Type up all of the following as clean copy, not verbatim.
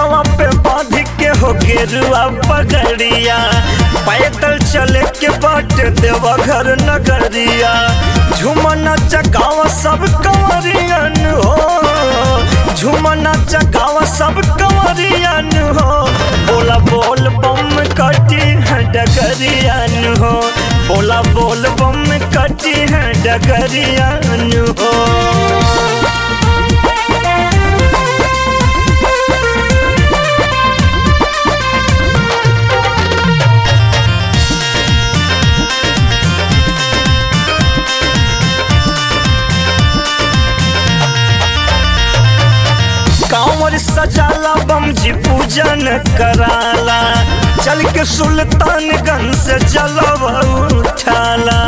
कन्हवा पे बांध के हो गेरुआ पगड़िया, पैदल चले के बाट देवा घर नगरिया। झुमना चगावा सब कंवरियन हो, झुमना चगावा सब कंवरियन हो। बोला बोल बम कटी है डगरियन हो, बोला बोल बम कटी है डगरियन हो। कांवर सजाला बम जी पूजन कराला, चल के सुल्तानगंज से जलवा उठाला।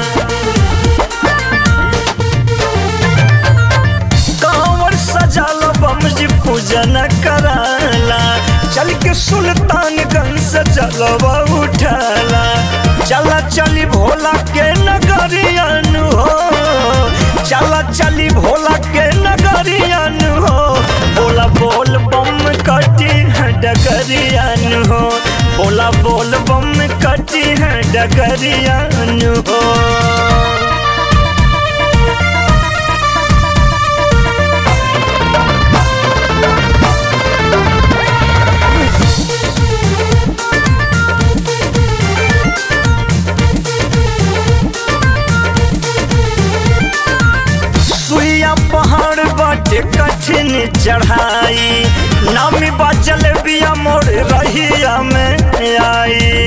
कांवर सजाला बम जी पूजन कराला, चल के सुल्तानगंज से जलवा उठाला। चला चली भोला के नगरियन हो, चला चली भोला के नगरियन हो। बोला बोल बम कटी है डगरियन हो, बोला बोल बम कटी है डगरियन हो। पहाड़ बाटे कठिन चढ़ाई, नामी बाजल बिया मोड़ रहिया में आई।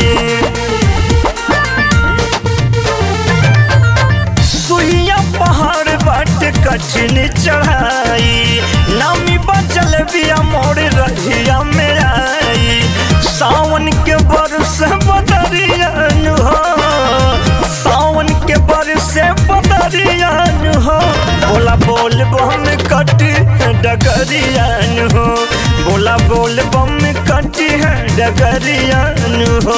सुइया पहाड़ बाटे कठिन चढ़ाई, नामी बाजल बिया मोड़ रहिया में आई। सावन के बरस बदरियन हो, सावन के बरस बदरियन हो। बोला बोल बम कटी है डगरियन हो, बोला बोल बम कटी है डगरियन हो।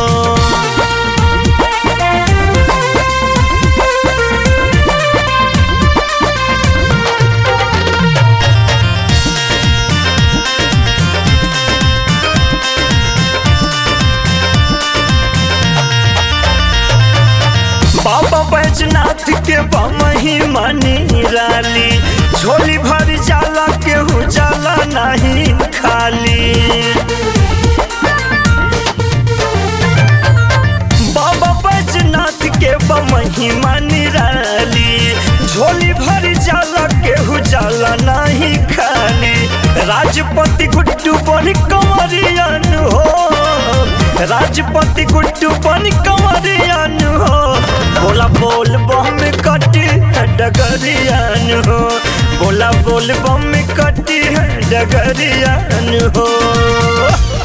बाबा बैजनाथ के बमही मनी राली, झोली भर जाला केहू जाला नहीं खाली। बाबा बैजनाथ के बमही मनी राली, झोली भर जाला केहू जाला नहीं खाली। राजपति गुड्डू बन कंवरियन हो, राजपति गुड्डू बन कंवरियन हो। बोला बोल बम कटी है डगरियन हो, बोला बोल बम कटी है डगरियन हो।